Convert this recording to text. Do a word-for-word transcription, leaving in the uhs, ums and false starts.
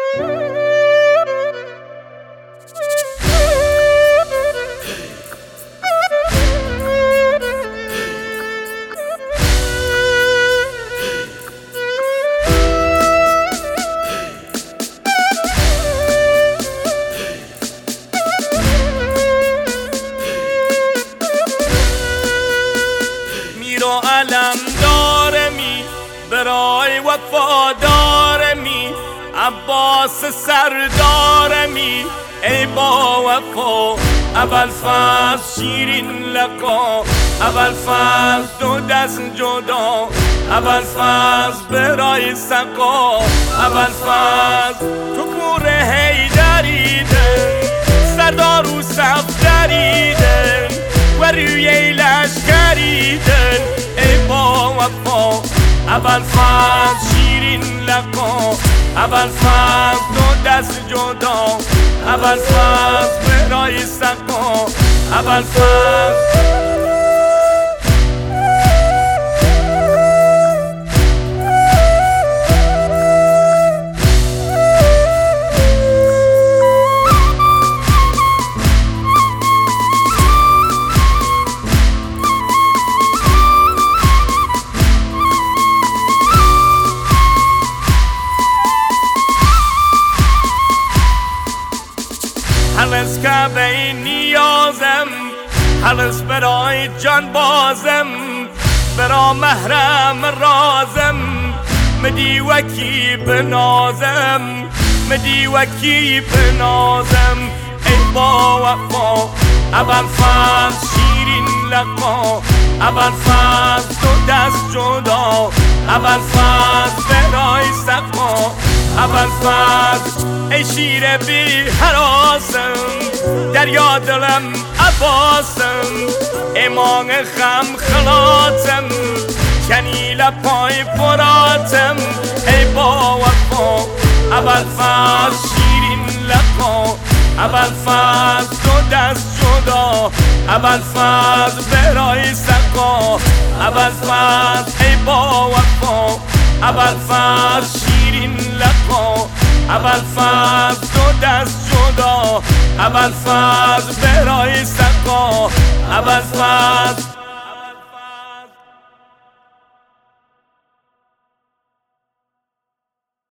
و علم داره می برای وفادار می عباس سردار می ای با وفا اول فصل شیرین لقا اول فصل دو دست جدا اول فصل برای سقا اول فصل تو پور هیدریدن سردار و صف دریدن و روی لشکریدن ای با وفا اول فصل شیرین لقا اول فصل دو دست جدا اول فصل برای سقا اول فصل هرس کعبه نیازم هرس برای جان بازم برا محرم رازم مدی وکی بنازم مدی وکی بنازم ای با وفا اول فصل شیرین لقا اول فصل دو دست جدا اول فصل برای سقا اول فصل ای شیر بی حراسم دریا دلم عباسم ایمان خم خلاتم کنیل پای فراتم ای با وفا اول فصل شیرین لقا اول فصل دو دست جدا اول فصل برای سقا اول فصل ای با وفا اول فصل شیرین لقا اول فصل دو دست جدا اول فصل برای سقا اول فصل